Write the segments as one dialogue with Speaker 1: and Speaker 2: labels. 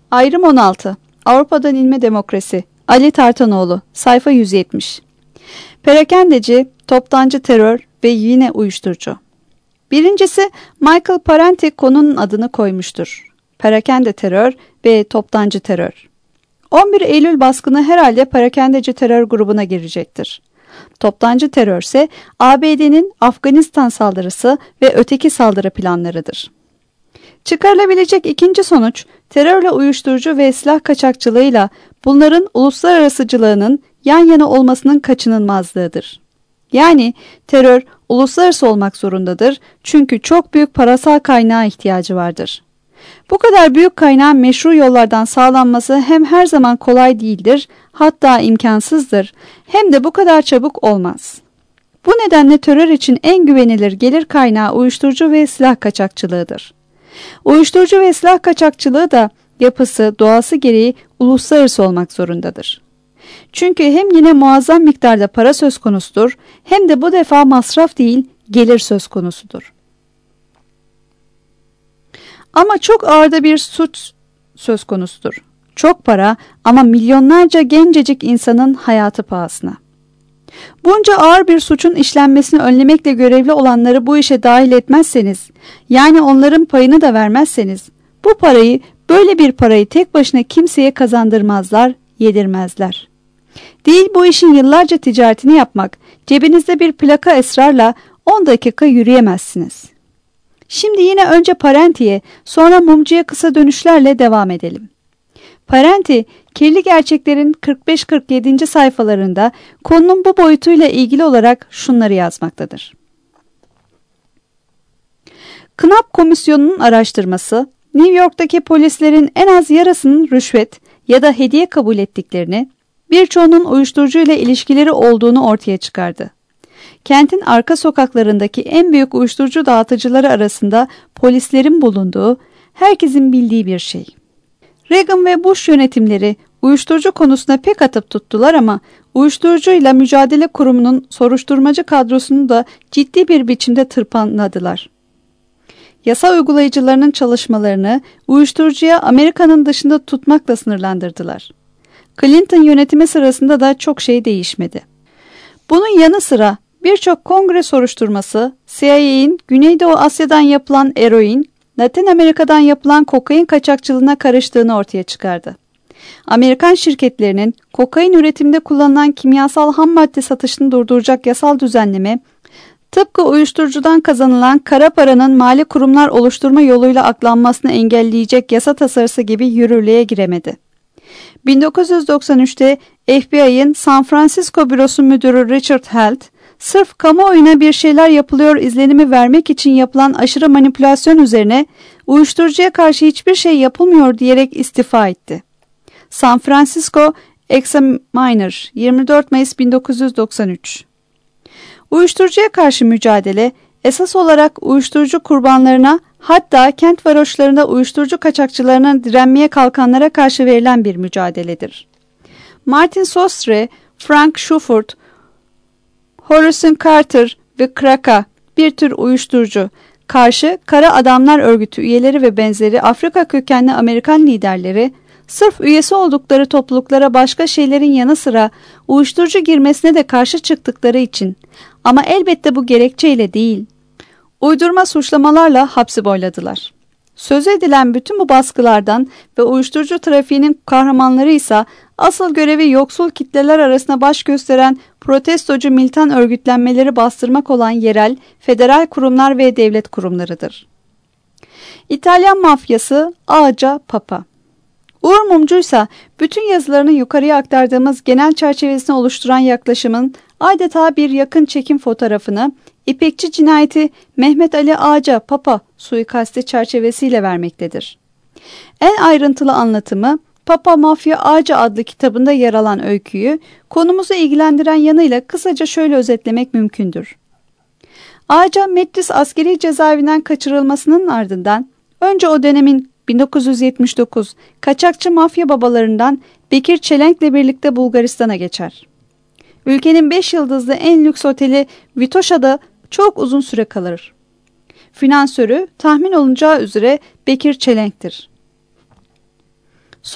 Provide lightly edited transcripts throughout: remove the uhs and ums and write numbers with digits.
Speaker 1: Ayrım 16. Avrupa'dan İlme Demokrasi. Ali Tartanoğlu. Sayfa 170. Perakendeci, toptancı terör ve yine uyuşturucu. Birincisi, Michael Parenti konunun adını koymuştur. Perakende terör ve toptancı terör. 11 Eylül baskını herhalde perakendeci terör grubuna girecektir. Toptancı terör ise ABD'nin Afganistan saldırısı ve öteki saldırı planlarıdır. Çıkarılabilecek ikinci sonuç, terörle uyuşturucu ve silah kaçakçılığıyla bunların uluslararasıcılığının yan yana olmasının kaçınılmazlığıdır. Yani terör uluslararası olmak zorundadır çünkü çok büyük parasal kaynağa ihtiyacı vardır. Bu kadar büyük kaynağın meşru yollardan sağlanması hem her zaman kolay değildir, hatta imkansızdır, hem de bu kadar çabuk olmaz. Bu nedenle terör için en güvenilir gelir kaynağı uyuşturucu ve silah kaçakçılığıdır. Uyuşturucu ve silah kaçakçılığı da yapısı, doğası gereği uluslararası olmak zorundadır. Çünkü hem yine muazzam miktarda para söz konusudur, hem de bu defa masraf değil, gelir söz konusudur. Ama çok ağırda bir suç söz konusudur. Çok para ama milyonlarca gencecik insanın hayatı pahasına. Bunca ağır bir suçun işlenmesini önlemekle görevli olanları bu işe dahil etmezseniz, yani onların payını da vermezseniz, böyle bir parayı tek başına kimseye kazandırmazlar, yedirmezler. Değil bu işin yıllarca ticaretini yapmak, cebinizde bir plaka esrarla 10 dakika yürüyemezsiniz. Şimdi yine önce Parenti'ye, sonra mumcuya kısa dönüşlerle devam edelim. Parenti, Kirli Gerçekler'in 45-47. sayfalarında konunun bu boyutuyla ilgili olarak şunları yazmaktadır. Knapp Komisyonu'nun araştırması, New York'taki polislerin en az yarısının rüşvet ya da hediye kabul ettiklerini, birçoğunun uyuşturucu ile ilişkileri olduğunu ortaya çıkardı. Kentin arka sokaklarındaki en büyük uyuşturucu dağıtıcıları arasında polislerin bulunduğu, herkesin bildiği bir şey. Reagan ve Bush yönetimleri uyuşturucu konusuna pek atıp tuttular ama Uyuşturucuyla Mücadele Kurumu'nun soruşturmacı kadrosunu da ciddi bir biçimde tırpanladılar. Yasa uygulayıcılarının çalışmalarını uyuşturucuya Amerika'nın dışında tutmakla sınırlandırdılar. Clinton yönetimi sırasında da çok şey değişmedi. Bunun yanı sıra birçok kongre soruşturması, CIA'in Güneydoğu Asya'dan yapılan eroin, Latin Amerika'dan yapılan kokain kaçakçılığına karıştığını ortaya çıkardı. Amerikan şirketlerinin kokain üretiminde kullanılan kimyasal ham madde satışını durduracak yasal düzenleme, tıpkı uyuşturucudan kazanılan kara paranın mali kurumlar oluşturma yoluyla aklanmasını engelleyecek yasa tasarısı gibi yürürlüğe giremedi. 1993'te FBI'ın San Francisco bürosu müdürü Richard Held, sırf kamuoyuna bir şeyler yapılıyor izlenimi vermek için yapılan aşırı manipülasyon üzerine uyuşturucuya karşı hiçbir şey yapılmıyor diyerek istifa etti. San Francisco Examiner, 24 Mayıs 1993. Uyuşturucuya karşı mücadele esas olarak uyuşturucu kurbanlarına, hatta kent varoşlarında uyuşturucu kaçakçılarına direnmeye kalkanlara karşı verilen bir mücadeledir. Martin Sostre, Frank Schufert, Horace Carter ve Kraka, bir tür uyuşturucu, karşı Kara Adamlar Örgütü üyeleri ve benzeri Afrika kökenli Amerikan liderleri, sırf üyesi oldukları topluluklara başka şeylerin yanı sıra uyuşturucu girmesine de karşı çıktıkları için, ama elbette bu gerekçeyle değil, uydurma suçlamalarla hapsi boyladılar. Söz edilen bütün bu baskılardan ve uyuşturucu trafiğinin kahramanları ise asıl görevi yoksul kitleler arasında baş gösteren protestocu militan örgütlenmeleri bastırmak olan yerel, federal kurumlar ve devlet kurumlarıdır. İtalyan mafyası Ağaca Papa. Uğur Mumcuysa bütün yazılarını yukarıya aktardığımız genel çerçevesini oluşturan yaklaşımın adeta bir yakın çekim fotoğrafını İpekçi cinayeti Mehmet Ali Ağaca Papa suikasti çerçevesiyle vermektedir. En ayrıntılı anlatımı Papa Mafya Ağaca adlı kitabında yer alan öyküyü konumuzu ilgilendiren yanıyla kısaca şöyle özetlemek mümkündür. Ağaca Metris askeri cezaevinden kaçırılmasının ardından önce o dönemin 1979 kaçakçı mafya babalarından Bekir Çelenk'le birlikte Bulgaristan'a geçer. Ülkenin 5 yıldızlı en lüks oteli Vitoşa'da çok uzun süre kalır. Finansörü tahmin olunacağı üzere Bekir Çelenk'tir.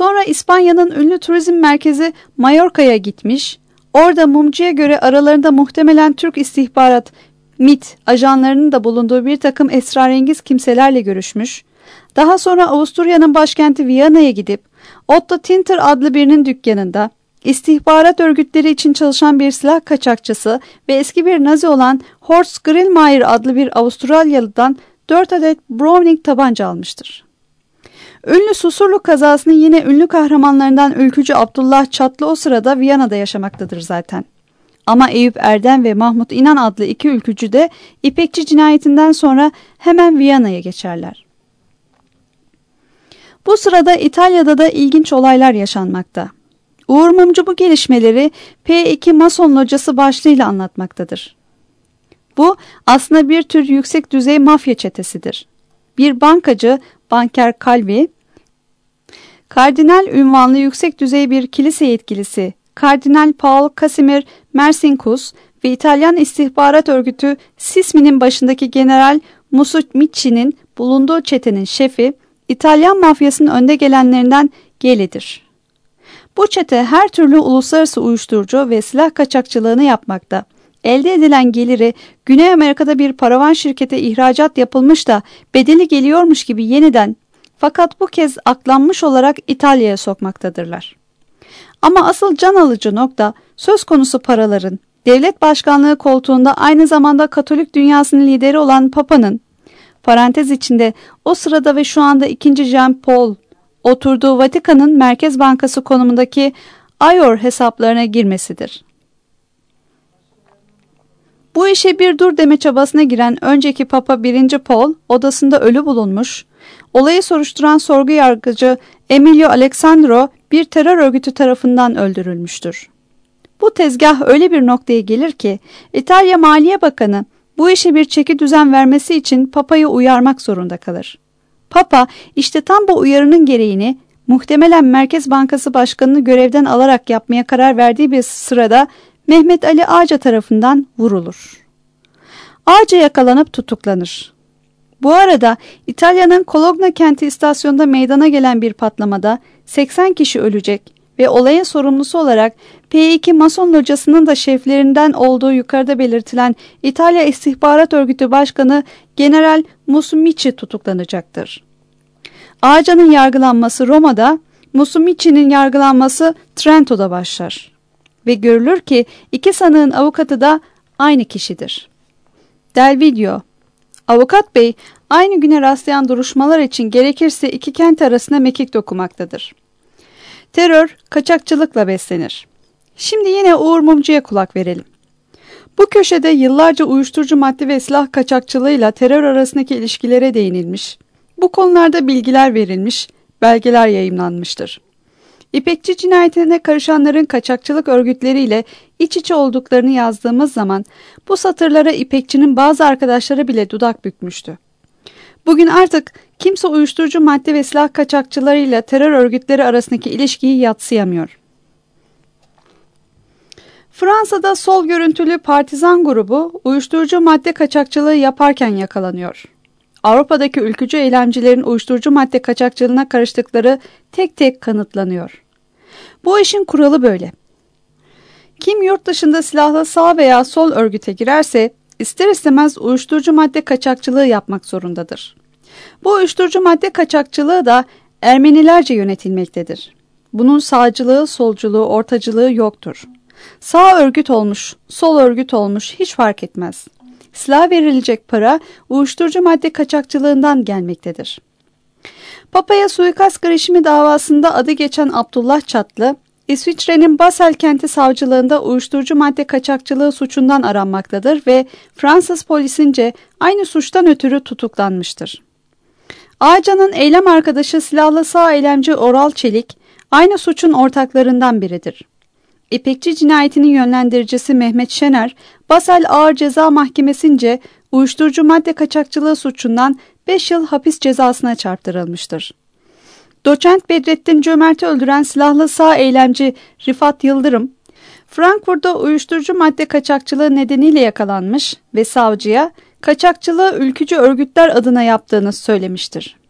Speaker 1: Sonra İspanya'nın ünlü turizm merkezi Mallorca'ya gitmiş, orada mumcuya göre aralarında muhtemelen Türk istihbarat, MİT ajanlarının da bulunduğu bir takım esrarengiz kimselerle görüşmüş. Daha sonra Avusturya'nın başkenti Viyana'ya gidip Otto Tinter adlı birinin dükkanında istihbarat örgütleri için çalışan bir silah kaçakçısı ve eski bir Nazi olan Horst Grillmeier adlı bir Avustralyalı'dan 4 adet Browning tabanca almıştır. Ünlü Susurluk kazasının yine ünlü kahramanlarından ülkücü Abdullah Çatlı o sırada Viyana'da yaşamaktadır zaten. Ama Eyüp Erdem ve Mahmut İnan adlı iki ülkücü de İpekçi cinayetinden sonra hemen Viyana'ya geçerler. Bu sırada İtalya'da da ilginç olaylar yaşanmakta. Uğur Mumcu bu gelişmeleri P2 Mason Locası başlığıyla anlatmaktadır. Bu aslında bir tür yüksek düzey mafya çetesidir. Bir bankacı, banker Calvi, kardinal ünvanlı yüksek düzey bir kilise yetkilisi Kardinal Paul Casimir Mersinkus ve İtalyan istihbarat örgütü Sismi'nin başındaki General Musumici'nin bulunduğu çetenin şefi, İtalyan mafyasının önde gelenlerinden Geli'dir. Bu çete her türlü uluslararası uyuşturucu ve silah kaçakçılığını yapmakta. Elde edilen geliri Güney Amerika'da bir paravan şirkete ihracat yapılmış da bedeli geliyormuş gibi yeniden, fakat bu kez aklanmış olarak İtalya'ya sokmaktadırlar. Ama asıl can alıcı nokta söz konusu paraların devlet başkanlığı koltuğunda aynı zamanda Katolik dünyasının lideri olan Papa'nın, parantez içinde o sırada ve şu anda 2. Jean Paul oturduğu Vatikan'ın Merkez Bankası konumundaki Ayor hesaplarına girmesidir. Bu işe bir dur deme çabasına giren önceki Papa 1. Paul odasında ölü bulunmuş, olayı soruşturan sorgu yargıcı Emilio Alexandro bir terör örgütü tarafından öldürülmüştür. Bu tezgah öyle bir noktaya gelir ki İtalya Maliye Bakanı bu işe bir çeki düzen vermesi için Papa'yı uyarmak zorunda kalır. Papa işte tam bu uyarının gereğini muhtemelen Merkez Bankası Başkanı'nı görevden alarak yapmaya karar verdiği bir sırada Mehmet Ali Ağca tarafından vurulur. Ağca yakalanıp tutuklanır. Bu arada İtalya'nın Cologna kenti istasyonunda meydana gelen bir patlamada 80 kişi ölecek ve olayın sorumlusu olarak P2 Mason Locası'nın da şeflerinden olduğu yukarıda belirtilen İtalya İstihbarat Örgütü Başkanı General Musumeci tutuklanacaktır. Ağca'nın yargılanması Roma'da, Musumeci'nin yargılanması Trento'da başlar. Ve görülür ki iki sanığın avukatı da aynı kişidir. Del Video, avukat bey aynı güne rastlayan duruşmalar için gerekirse iki kent arasında mekik dokumaktadır. Terör kaçakçılıkla beslenir. Şimdi yine Uğur Mumcu'ya kulak verelim. Bu köşede yıllarca uyuşturucu madde ve silah kaçakçılığıyla terör arasındaki ilişkilere değinilmiş, bu konularda bilgiler verilmiş, belgeler yayımlanmıştır. İpekçi cinayetine karışanların kaçakçılık örgütleriyle iç içe olduklarını yazdığımız zaman bu satırlara İpekçinin bazı arkadaşları bile dudak bükmüştü. Bugün artık kimse uyuşturucu madde ve silah kaçakçılarıyla terör örgütleri arasındaki ilişkiyi yadsıyamıyor. Fransa'da sol görüntülü partizan grubu uyuşturucu madde kaçakçılığı yaparken yakalanıyor. Avrupa'daki ülkücü eylemcilerin uyuşturucu madde kaçakçılığına karıştıkları tek tek kanıtlanıyor. Bu işin kuralı böyle. Kim yurt dışında silahlı sağ veya sol örgüte girerse ister istemez uyuşturucu madde kaçakçılığı yapmak zorundadır. Bu uyuşturucu madde kaçakçılığı da Ermenilerce yönetilmektedir. Bunun sağcılığı, solculuğu, ortacılığı yoktur. Sağ örgüt olmuş, sol örgüt olmuş hiç fark etmez. Silah verilecek para uyuşturucu madde kaçakçılığından gelmektedir. Papa'ya suikast girişimi davasında adı geçen Abdullah Çatlı, İsviçre'nin Basel kenti savcılığında uyuşturucu madde kaçakçılığı suçundan aranmaktadır ve Fransız polisince aynı suçtan ötürü tutuklanmıştır. Ağca'nın eylem arkadaşı silahlı sağ eylemci Oral Çelik, aynı suçun ortaklarından biridir. İpekçi cinayetinin yönlendiricisi Mehmet Şener, Basel Ağır Ceza Mahkemesi'nce uyuşturucu madde kaçakçılığı suçundan 5 yıl hapis cezasına çarptırılmıştır. Doçent Bedrettin Cömert'i öldüren silahlı sağ eylemci Rifat Yıldırım, Frankfurt'ta uyuşturucu madde kaçakçılığı nedeniyle yakalanmış ve savcıya kaçakçılığı ülkücü örgütler adına yaptığını söylemiştir.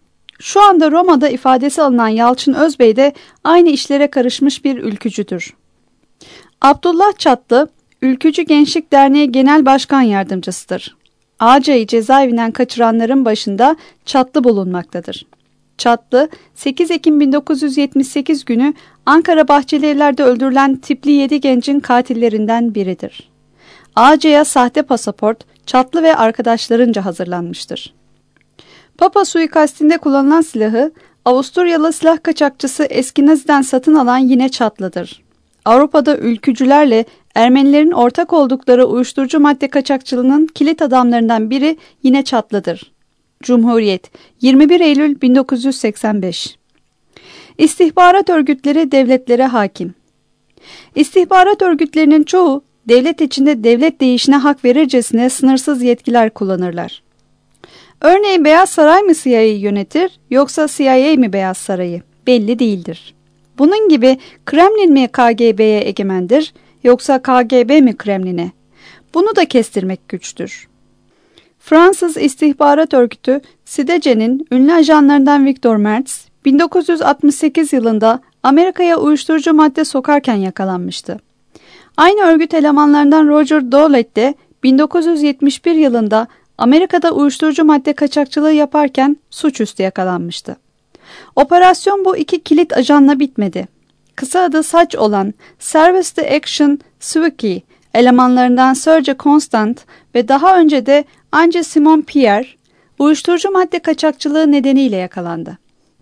Speaker 1: Şu anda Roma'da ifadesi alınan Yalçın Özbey de aynı işlere karışmış bir ülkücüdür. Abdullah Çatlı, Ülkücü Gençlik Derneği Genel Başkan Yardımcısıdır. Ağca'yı cezaevinden kaçıranların başında Çatlı bulunmaktadır. Çatlı, 8 Ekim 1978 günü Ankara Bahçelievler'de öldürülen tipli 7 gencin katillerinden biridir. Ağca'ya sahte pasaport, Çatlı ve arkadaşlarınca hazırlanmıştır. Papa suikastinde kullanılan silahı, Avusturyalı silah kaçakçısı Eskenazi'den satın alan yine Çatlı'dır. Avrupa'da ülkücülerle Ermenilerin ortak oldukları uyuşturucu madde kaçakçılığının kilit adamlarından biri yine Çatlı'dır. Cumhuriyet, 21 Eylül 1985. İstihbarat örgütleri devletlere hakim. İstihbarat örgütlerinin çoğu, devlet içinde devlet değişine hak verircesine sınırsız yetkiler kullanırlar. Örneğin Beyaz Saray mı CIA'yı yönetir, yoksa CIA mi Beyaz Saray'ı? Belli değildir. Bunun gibi Kremlin mi KGB'ye egemendir, yoksa KGB mi Kremlin'e? Bunu da kestirmek güçtür. Fransız İstihbarat Örgütü SİDECE'nin ünlü ajanlarından Victor Merz, 1968 yılında Amerika'ya uyuşturucu madde sokarken yakalanmıştı. Aynı örgüt elemanlarından Roger Dolet de 1971 yılında Amerika'da uyuşturucu madde kaçakçılığı yaparken suçüstü yakalanmıştı. Operasyon bu iki kilit ajanla bitmedi. Kısa adı SAC olan Service de Action Suiki elemanlarından Serge Constant ve daha önce de Ange Simon Pierre uyuşturucu madde kaçakçılığı nedeniyle yakalandı.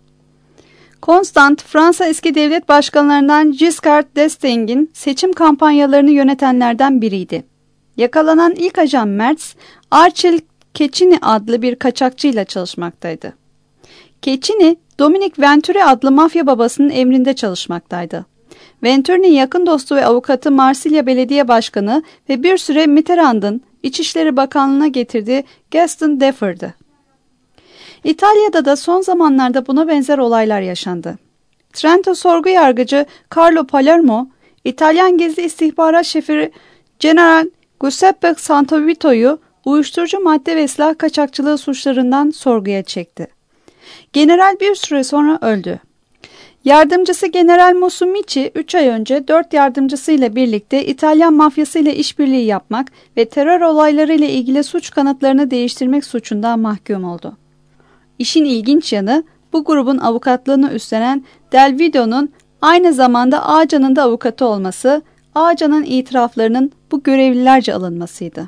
Speaker 1: Constant, Fransa eski devlet başkanlarından Giscard d'Estaing'in seçim kampanyalarını yönetenlerden biriydi. Yakalanan ilk ajan Merz, Archil Keçini adlı bir kaçakçıyla çalışmaktaydı. Keçini, Dominic Venturi adlı mafya babasının emrinde çalışmaktaydı. Venturi'nin yakın dostu ve avukatı Marsilya Belediye Başkanı ve bir süre Mitterrand'ın İçişleri Bakanlığı'na getirdiği Gaston Deffer'dı. İtalya'da da son zamanlarda buna benzer olaylar yaşandı. Trento sorgu yargıcı Carlo Palermo, İtalyan gizli istihbarat şefi General Giuseppe Santovito'yu uyuşturucu madde ve silah kaçakçılığı suçlarından sorguya çekti. General bir süre sonra öldü. Yardımcısı General Musumeci 3 ay önce 4 yardımcısıyla birlikte İtalyan mafyasıyla işbirliği yapmak ve terör olayları ile ilgili suç kanıtlarını değiştirmek suçundan mahkum oldu. İşin ilginç yanı bu grubun avukatlığını üstlenen Delvido'nun aynı zamanda Ağca'nın da avukatı olması, Ağca'nın itiraflarının bu görevlilerce alınmasıydı.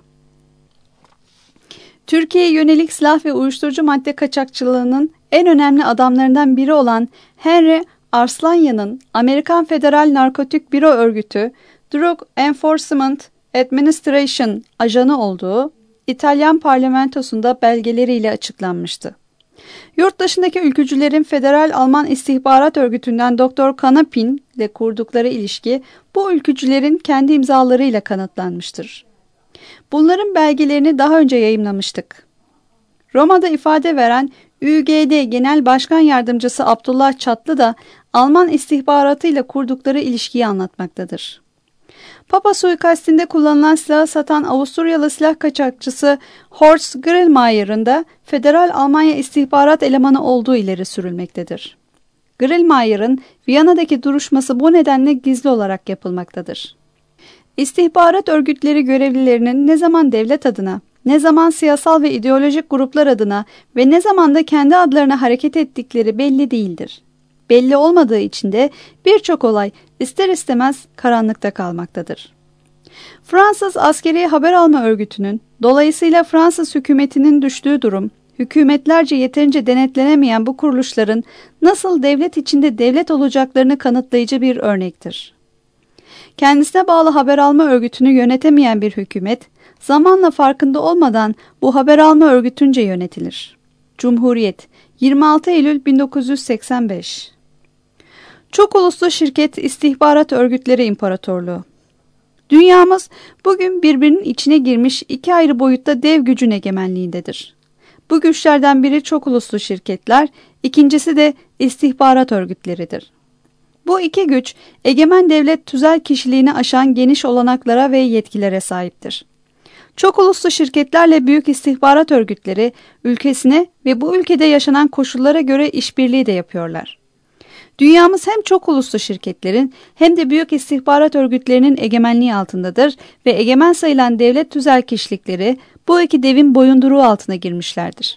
Speaker 1: Türkiye'ye yönelik silah ve uyuşturucu madde kaçakçılığının en önemli adamlarından biri olan Henry Arslanya'nın Amerikan Federal Narkotik Büro Örgütü Drug Enforcement Administration ajanı olduğu İtalyan parlamentosunda belgeleriyle açıklanmıştı. Yurt dışındaki ülkücülerin Federal Alman İstihbarat Örgütü'nden Dr. Kanapin ile kurdukları ilişki bu ülkücülerin kendi imzalarıyla kanıtlanmıştır. Bunların belgelerini daha önce yayımlamıştık. Roma'da ifade veren ÜGD Genel Başkan Yardımcısı Abdullah Çatlı da Alman istihbaratıyla kurdukları ilişkiyi anlatmaktadır. Papa suikastinde kullanılan silahı satan Avusturyalı silah kaçakçısı Horst Grillmayer'ın da Federal Almanya istihbarat elemanı olduğu ileri sürülmektedir. Grillmayer'ın Viyana'daki duruşması bu nedenle gizli olarak yapılmaktadır. İstihbarat örgütleri görevlilerinin ne zaman devlet adına, ne zaman siyasal ve ideolojik gruplar adına ve ne zaman da kendi adlarına hareket ettikleri belli değildir. Belli olmadığı için de birçok olay ister istemez karanlıkta kalmaktadır. Fransız Askeri Haber Alma Örgütü'nün, dolayısıyla Fransız hükümetinin düştüğü durum, hükümetlerce yeterince denetlenemeyen bu kuruluşların nasıl devlet içinde devlet olacaklarını kanıtlayıcı bir örnektir. Kendisine bağlı haber alma örgütünü yönetemeyen bir hükümet, zamanla farkında olmadan bu haber alma örgütünce yönetilir. Cumhuriyet, 26 Eylül 1985. Çok uluslu şirket istihbarat örgütleri imparatorluğu. Dünyamız bugün birbirinin içine girmiş iki ayrı boyutta dev gücün egemenliğindedir. Bu güçlerden biri çok uluslu şirketler, ikincisi de istihbarat örgütleridir. Bu iki güç, egemen devlet tüzel kişiliğini aşan geniş olanaklara ve yetkilere sahiptir. Çok uluslu şirketlerle büyük istihbarat örgütleri ülkesine ve bu ülkede yaşanan koşullara göre işbirliği de yapıyorlar. Dünyamız hem çok uluslu şirketlerin hem de büyük istihbarat örgütlerinin egemenliği altındadır ve egemen sayılan devlet tüzel kişilikleri bu iki devin boyunduruğu altına girmişlerdir.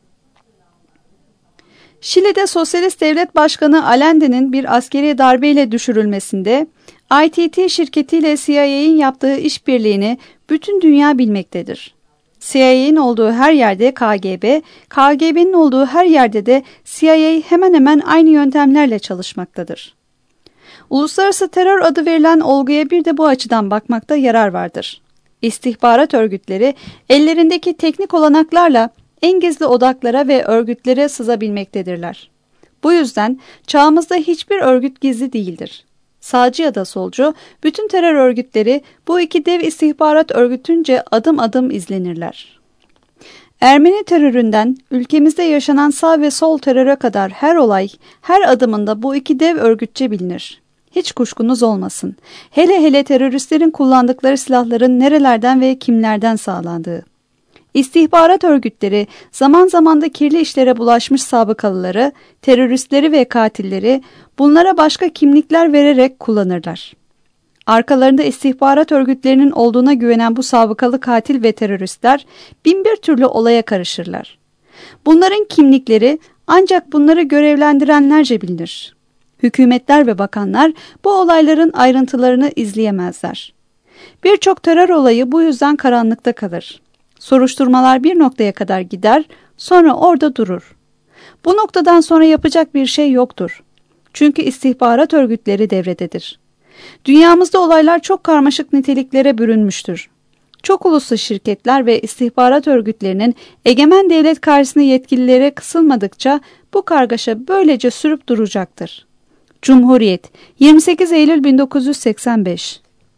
Speaker 1: Şili'de Sosyalist Devlet Başkanı Allende'nin bir askeri darbeyle düşürülmesinde ITT şirketiyle CIA'nin yaptığı işbirliğini bütün dünya bilmektedir. CIA'nin olduğu her yerde KGB, KGB'nin olduğu her yerde de CIA hemen hemen aynı yöntemlerle çalışmaktadır. Uluslararası terör adı verilen olguya bir de bu açıdan bakmakta yarar vardır. İstihbarat örgütleri ellerindeki teknik olanaklarla en gizli odaklara ve örgütlere sızabilmektedirler. Bu yüzden çağımızda hiçbir örgüt gizli değildir. Sağcı ya da solcu, bütün terör örgütleri bu iki dev istihbarat örgütünce adım adım izlenirler. Ermeni teröründen ülkemizde yaşanan sağ ve sol teröre kadar her olay, her adımında bu iki dev örgütçe bilinir. Hiç kuşkunuz olmasın. Hele hele teröristlerin kullandıkları silahların nerelerden ve kimlerden sağlandığı. İstihbarat örgütleri zaman zaman da kirli işlere bulaşmış sabıkalıları, teröristleri ve katilleri bunlara başka kimlikler vererek kullanırlar. Arkalarında istihbarat örgütlerinin olduğuna güvenen bu sabıkalı katil ve teröristler binbir türlü olaya karışırlar. Bunların kimlikleri ancak bunları görevlendirenlerce bilinir. Hükümetler ve bakanlar bu olayların ayrıntılarını izleyemezler. Birçok terör olayı bu yüzden karanlıkta kalır. Soruşturmalar bir noktaya kadar gider, sonra orada durur. Bu noktadan sonra yapacak bir şey yoktur. Çünkü istihbarat örgütleri devrededir. Dünyamızda olaylar çok karmaşık niteliklere bürünmüştür. Çok uluslu şirketler ve istihbarat örgütlerinin egemen devlet karşısında yetkililere kısılmadıkça bu kargaşa böylece sürüp duracaktır. Cumhuriyet, 28 Eylül 1985.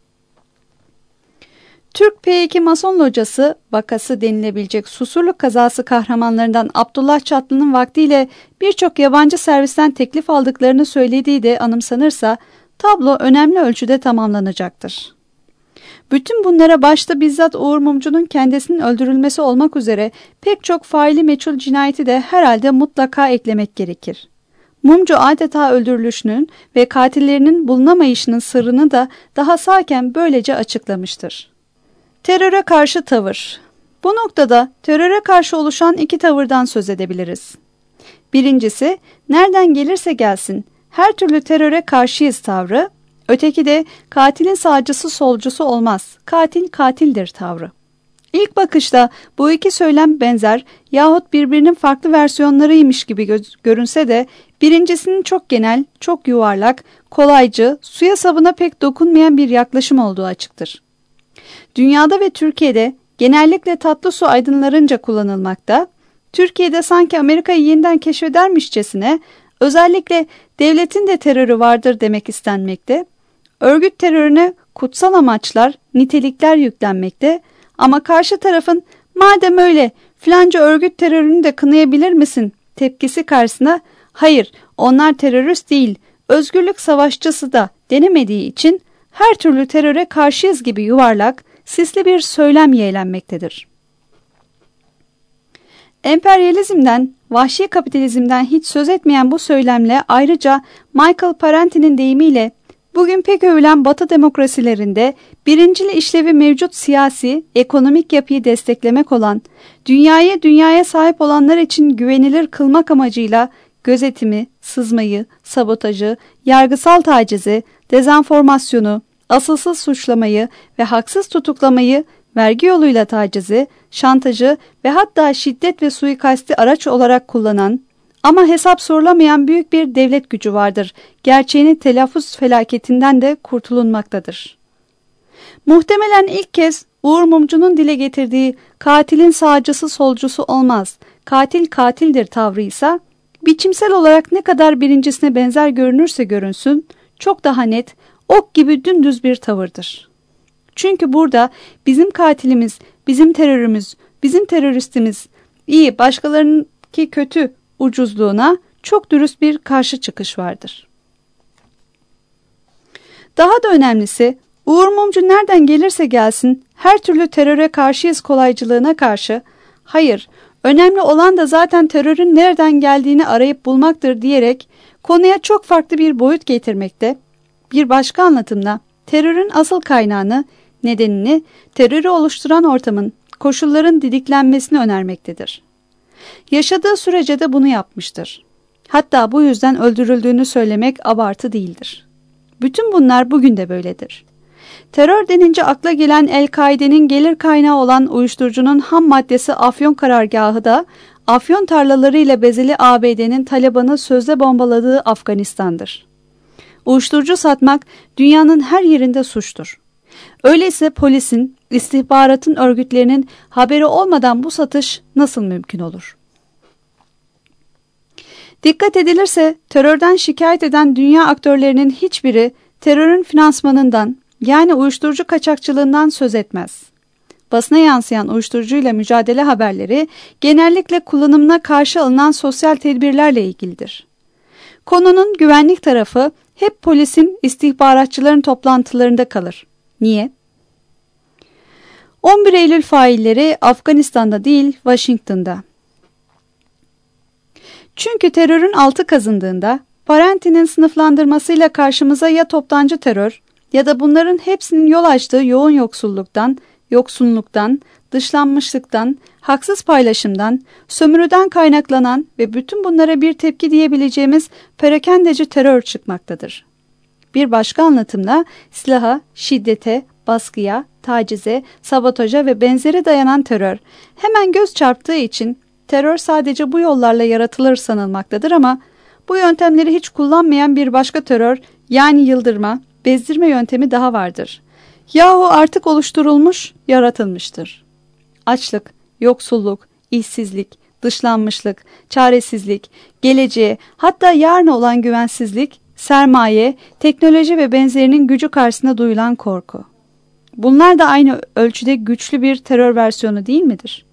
Speaker 1: Türk P2 Mason Locası vakası denilebilecek Susurluk kazası kahramanlarından Abdullah Çatlı'nın vaktiyle birçok yabancı servisten teklif aldıklarını söylediği de anımsanırsa tablo önemli ölçüde tamamlanacaktır. Bütün bunlara başta bizzat Uğur Mumcu'nun kendisinin öldürülmesi olmak üzere pek çok faili meçhul cinayeti de herhalde mutlaka eklemek gerekir. Mumcu adeta öldürülüşünün ve katillerinin bulunamayışının sırrını da daha sağken böylece açıklamıştır. Teröre karşı tavır. Bu noktada teröre karşı oluşan iki tavırdan söz edebiliriz. Birincisi, nereden gelirse gelsin her türlü teröre karşıyız tavrı, öteki de katilin sağcısı solcusu olmaz, katil katildir tavrı. İlk bakışta bu iki söylem benzer yahut birbirinin farklı versiyonlarıymış gibi görünse de birincisinin çok genel, çok yuvarlak, kolaycı, suya sabuna pek dokunmayan bir yaklaşım olduğu açıktır. Dünyada ve Türkiye'de genellikle tatlı su aydınlarınca kullanılmakta, Türkiye'de sanki Amerika'yı yeniden keşfedermişçesine özellikle devletin de terörü vardır demek istenmekte, örgüt terörüne kutsal amaçlar, nitelikler yüklenmekte ama karşı tarafın madem öyle filanca örgüt terörünü de kınayabilir misin tepkisi karşısına hayır onlar terörist değil özgürlük savaşçısı da denemediği için her türlü teröre karşıyız gibi yuvarlak, sisli bir söylem yeğlenmektedir. Emperyalizmden, vahşi kapitalizmden hiç söz etmeyen bu söylemle ayrıca Michael Parenti'nin deyimiyle bugün pek övülen Batı demokrasilerinde birincil işlevi mevcut siyasi, ekonomik yapıyı desteklemek olan, dünyaya sahip olanlar için güvenilir kılmak amacıyla gözetimi, sızmayı, sabotajı, yargısal tacizi, dezenformasyonu, asılsız suçlamayı ve haksız tutuklamayı, vergi yoluyla tacizi, şantajı ve hatta şiddet ve suikasti araç olarak kullanan ama hesap sorulamayan büyük bir devlet gücü vardır. Gerçeğini telaffuz felaketinden de kurtulunmaktadır. Muhtemelen ilk kez Uğur Mumcu'nun dile getirdiği katilin sağcısı solcusu olmaz, katil katildir tavrıysa, biçimsel olarak ne kadar birincisine benzer görünürse görünsün, çok daha net, ok gibi dümdüz bir tavırdır. Çünkü burada bizim katilimiz, bizim terörümüz, bizim teröristimiz, iyi başkalarınınki kötü ucuzluğuna çok dürüst bir karşı çıkış vardır. Daha da önemlisi, Uğur Mumcu nereden gelirse gelsin her türlü teröre karşıyız kolaycılığına karşı, hayır, önemli olan da zaten terörün nereden geldiğini arayıp bulmaktır diyerek konuya çok farklı bir boyut getirmekte, bir başka anlatımla terörün asıl kaynağını, nedenini, terörü oluşturan ortamın, koşulların didiklenmesini önermektedir. Yaşadığı sürece de bunu yapmıştır. Hatta bu yüzden öldürüldüğünü söylemek abartı değildir. Bütün bunlar bugün de böyledir. Terör denince akla gelen El-Kaide'nin gelir kaynağı olan uyuşturucunun ham maddesi Afyon karargahı da Afyon tarlalarıyla bezeli ABD'nin Taliban'ı sözde bombaladığı Afganistan'dır. Uyuşturucu satmak dünyanın her yerinde suçtur. Öyleyse polisin, istihbaratın örgütlerinin haberi olmadan bu satış nasıl mümkün olur? Dikkat edilirse terörden şikayet eden dünya aktörlerinin hiçbiri terörün finansmanından, yani uyuşturucu kaçakçılığından söz etmez. Basına yansıyan uyuşturucuyla mücadele haberleri genellikle kullanımına karşı alınan sosyal tedbirlerle ilgilidir. Konunun güvenlik tarafı hep polisin, istihbaratçıların toplantılarında kalır. Niye? 11 Eylül failleri Afganistan'da değil, Washington'da. Çünkü terörün altı kazındığında, Parenti'nin sınıflandırmasıyla karşımıza ya toptancı terör ya da bunların hepsinin yol açtığı yoğun yoksunluktan, dışlanmışlıktan, haksız paylaşımdan, sömürüden kaynaklanan ve bütün bunlara bir tepki diyebileceğimiz perakendeci terör çıkmaktadır. Bir başka anlatımla silaha, şiddete, baskıya, tacize, sabotaja ve benzeri dayanan terör hemen göz çarptığı için terör sadece bu yollarla yaratılır sanılmaktadır ama bu yöntemleri hiç kullanmayan bir başka terör, yani yıldırma, bezdirme yöntemi daha vardır. Yahu artık oluşturulmuş, yaratılmıştır. Açlık, yoksulluk, işsizlik, dışlanmışlık, çaresizlik, geleceğe, hatta yarına olan güvensizlik, sermaye, teknoloji ve benzerinin gücü karşısında duyulan korku. Bunlar da aynı ölçüde güçlü bir terör versiyonu değil midir?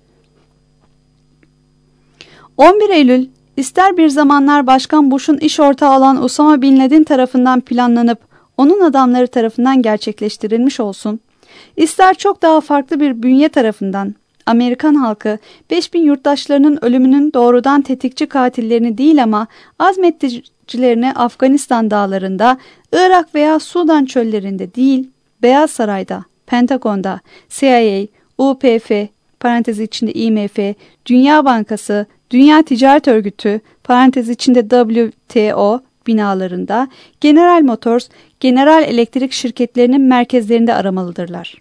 Speaker 1: 11 Eylül, ister bir zamanlar Başkan Bush'un iş ortağı olan Osama Bin Laden tarafından planlanıp onun adamları tarafından gerçekleştirilmiş olsun, ister çok daha farklı bir bünye tarafından Amerikan halkı 5000 yurttaşlarının ölümünün doğrudan tetikçi katillerini değil ama azmetticilerini Afganistan dağlarında, Irak veya Sudan çöllerinde değil, Beyaz Saray'da, Pentagon'da, CIA, UPF, parantez içinde IMF, Dünya Bankası, Dünya Ticaret Örgütü, parantez içinde WTO binalarında, General Motors, General Electric şirketlerinin merkezlerinde aramalıdırlar.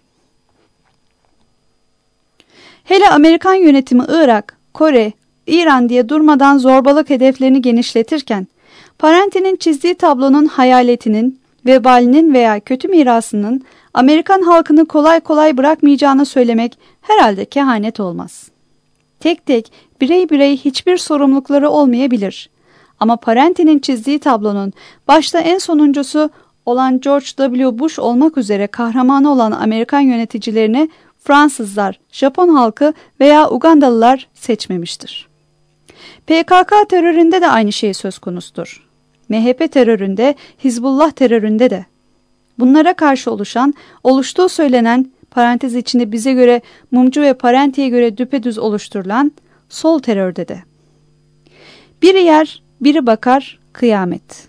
Speaker 1: Hele Amerikan yönetimi Irak, Kore, İran diye durmadan zorbalık hedeflerini genişletirken, Parenti'nin çizdiği tablonun hayaletinin, vebalinin veya kötü mirasının Amerikan halkını kolay kolay bırakmayacağını söylemek herhalde kehanet olmaz. Tek tek, birey birey hiçbir sorumlulukları olmayabilir. Ama Parenti'nin çizdiği tablonun başta en sonuncusu olan George W. Bush olmak üzere kahramanı olan Amerikan yöneticilerini Fransızlar, Japon halkı veya Ugandalılar seçmemiştir. PKK teröründe de aynı şey söz konusudur. MHP teröründe, Hizbullah teröründe de. Bunlara karşı oluştuğu söylenen, parantez içinde bize göre Mumcu ve Parenti'ye göre düpedüz oluşturulan sol terörde de. Biri yer, biri bakar, kıyamet.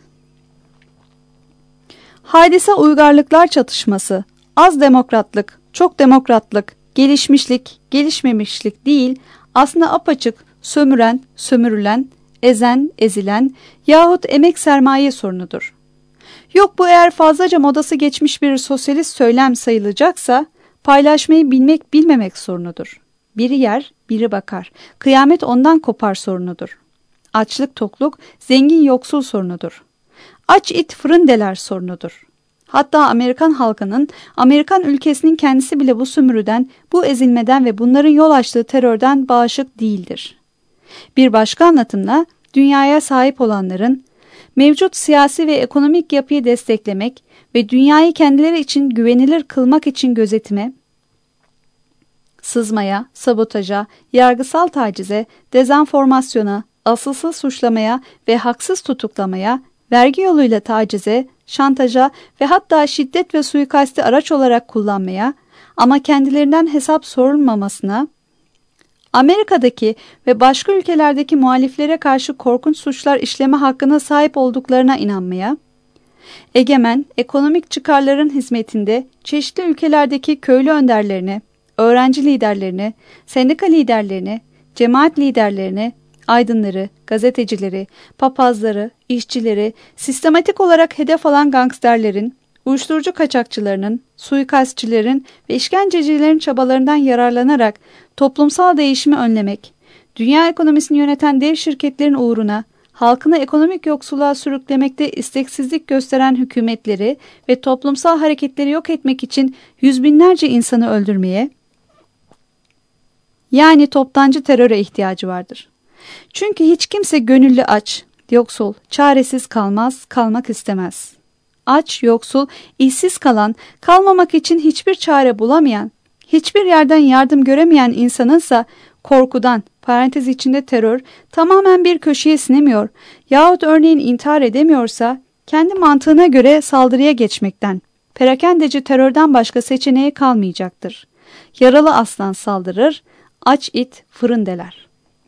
Speaker 1: Hadise uygarlıklar çatışması, az demokratlık, çok demokratlık, gelişmişlik, gelişmemişlik değil, aslında apaçık, sömüren, sömürülen, ezen, ezilen yahut emek sermaye sorunudur. Yok bu eğer fazlaca modası geçmiş bir sosyalist söylem sayılacaksa, paylaşmayı bilmek bilmemek sorunudur. Biri yer, biri bakar. Kıyamet ondan kopar sorunudur. Açlık tokluk, zengin yoksul sorunudur. Aç it fırın deler sorunudur. Hatta Amerikan halkının, Amerikan ülkesinin kendisi bile bu sömürüden, bu ezilmeden ve bunların yol açtığı terörden bağışık değildir. Bir başka anlatımla dünyaya sahip olanların, mevcut siyasi ve ekonomik yapıyı desteklemek ve dünyayı kendileri için güvenilir kılmak için gözetime, sızmaya, sabotaja, yargısal tacize, dezenformasyona, asılsız suçlamaya ve haksız tutuklamaya, vergi yoluyla tacize, şantaja ve hatta şiddet ve suikasti araç olarak kullanmaya, ama kendilerinden hesap sorulmamasına, Amerika'daki ve başka ülkelerdeki muhaliflere karşı korkunç suçlar işleme hakkına sahip olduklarına inanmaya, egemen, ekonomik çıkarların hizmetinde çeşitli ülkelerdeki köylü önderlerine, öğrenci liderlerine, sendika liderlerine, cemaat liderlerine, aydınları, gazetecileri, papazları, işçileri, sistematik olarak hedef alan gangsterlerin, uyuşturucu kaçakçılarının, suikastçilerin ve işkencecilerin çabalarından yararlanarak toplumsal değişimi önlemek, dünya ekonomisini yöneten dev şirketlerin uğruna halkını ekonomik yoksulluğa sürüklemekte isteksizlik gösteren hükümetleri ve toplumsal hareketleri yok etmek için yüz binlerce insanı öldürmeye, yani toptancı teröre ihtiyacı vardır. Çünkü hiç kimse gönüllü aç, yoksul, çaresiz kalmaz, kalmak istemez. Aç, yoksul, işsiz kalan, kalmamak için hiçbir çare bulamayan, hiçbir yerden yardım göremeyen insanınsa korkudan, parantez içinde terör, tamamen bir köşeye sinemiyor yahut örneğin intihar edemiyorsa, kendi mantığına göre saldırıya geçmekten, perakendeci terörden başka seçeneği kalmayacaktır. Yaralı aslan saldırır, aç it fırın deler.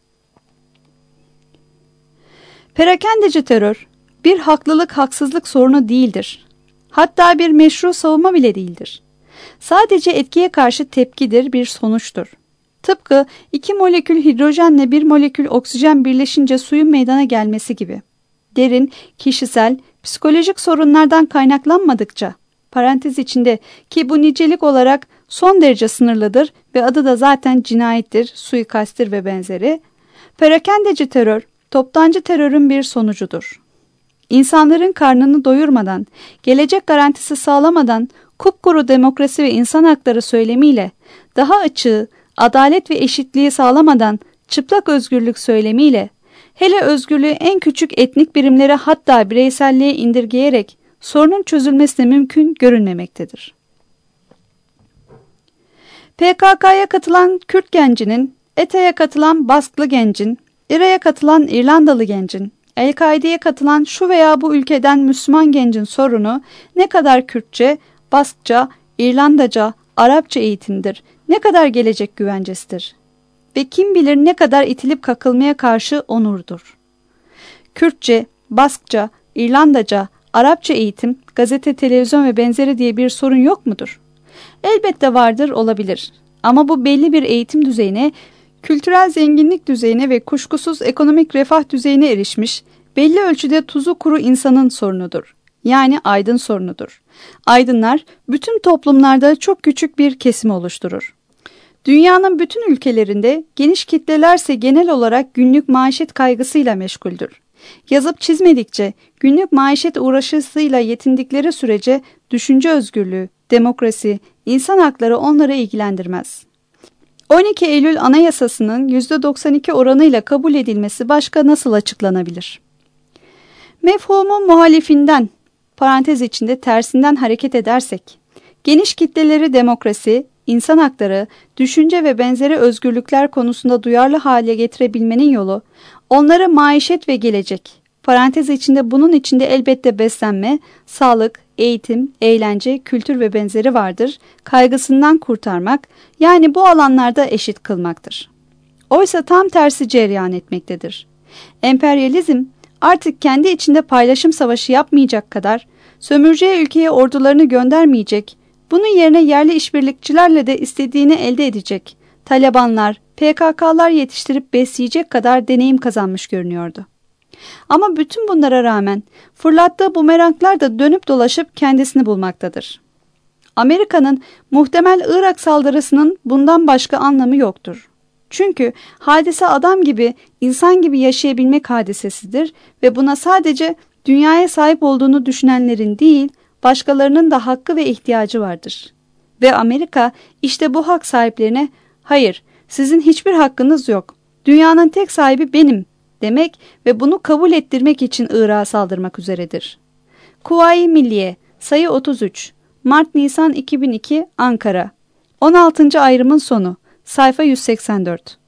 Speaker 1: Perakendeci terör, bir haklılık haksızlık sorunu değildir. Hatta bir meşru savunma bile değildir. Sadece etkiye karşı tepkidir, bir sonuçtur. Tıpkı 2 molekül hidrojenle 1 molekül oksijen birleşince suyun meydana gelmesi gibi. Derin, kişisel, psikolojik sorunlardan kaynaklanmadıkça, parantez içinde ki bu nicelik olarak son derece sınırlıdır ve adı da zaten cinayettir, suikasttir ve benzeri, perakendeci terör, toptancı terörün bir sonucudur. İnsanların karnını doyurmadan, gelecek garantisi sağlamadan, kupkuru demokrasi ve insan hakları söylemiyle, daha açığı, adalet ve eşitliği sağlamadan, çıplak özgürlük söylemiyle, hele özgürlüğü en küçük etnik birimlere hatta bireyselliğe indirgeyerek sorunun çözülmesine mümkün görünmemektedir. PKK'ya katılan Kürt gencinin, ETA'ya katılan Basklı gencin, İRA'ya katılan İrlandalı gencin, El-Kaide'ye katılan şu veya bu ülkeden Müslüman gencin sorunu ne kadar Kürtçe, Baskça, İrlandaca, Arapça eğitimdir, ne kadar gelecek güvencesidir ve kim bilir ne kadar itilip kakılmaya karşı onurdur. Kürtçe, Baskça, İrlandaca, Arapça eğitim, gazete, televizyon ve benzeri diye bir sorun yok mudur? Elbette vardır, olabilir. Ama bu belli bir eğitim düzeyine, kültürel zenginlik düzeyine ve kuşkusuz ekonomik refah düzeyine erişmiş, belli ölçüde tuzu kuru insanın sorunudur. Yani aydın sorunudur. Aydınlar bütün toplumlarda çok küçük bir kesim oluşturur. Dünyanın bütün ülkelerinde geniş kitlelerse genel olarak günlük maişet kaygısıyla meşguldür. Yazıp çizmedikçe, günlük maişet uğraşısıyla yetindikleri sürece düşünce özgürlüğü, demokrasi, insan hakları onları ilgilendirmez. 12 Eylül Anayasası'nın %92 oranıyla kabul edilmesi başka nasıl açıklanabilir? Mefhumun muhalifinden, parantez içinde tersinden hareket edersek, geniş kitleleri demokrasi, insan hakları, düşünce ve benzeri özgürlükler konusunda duyarlı hale getirebilmenin yolu, onları maişet ve gelecek, parantez içinde bunun içinde elbette beslenme, sağlık, eğitim, eğlence, kültür ve benzeri vardır, kaygısından kurtarmak, yani bu alanlarda eşit kılmaktır. Oysa tam tersi cereyan etmektedir. Emperyalizm artık kendi içinde paylaşım savaşı yapmayacak kadar, sömüreceği ülkeye ordularını göndermeyecek, bunun yerine yerli işbirlikçilerle de istediğini elde edecek, Talibanlar, PKK'lar yetiştirip besleyecek kadar deneyim kazanmış görünüyordu. Ama bütün bunlara rağmen fırlattığı bumeranglar da dönüp dolaşıp kendisini bulmaktadır. Amerika'nın muhtemel Irak saldırısının bundan başka anlamı yoktur. Çünkü hadise adam gibi, insan gibi yaşayabilmek hadisesidir ve buna sadece dünyaya sahip olduğunu düşünenlerin değil, başkalarının da hakkı ve ihtiyacı vardır. Ve Amerika işte bu hak sahiplerine, hayır, sizin hiçbir hakkınız yok, dünyanın tek sahibi benim demek ve bunu kabul ettirmek için Irak'a saldırmak üzeredir. Kuvayi Milliye, sayı 33, Mart-Nisan 2002, Ankara. 16. ayrımın sonu, sayfa 184.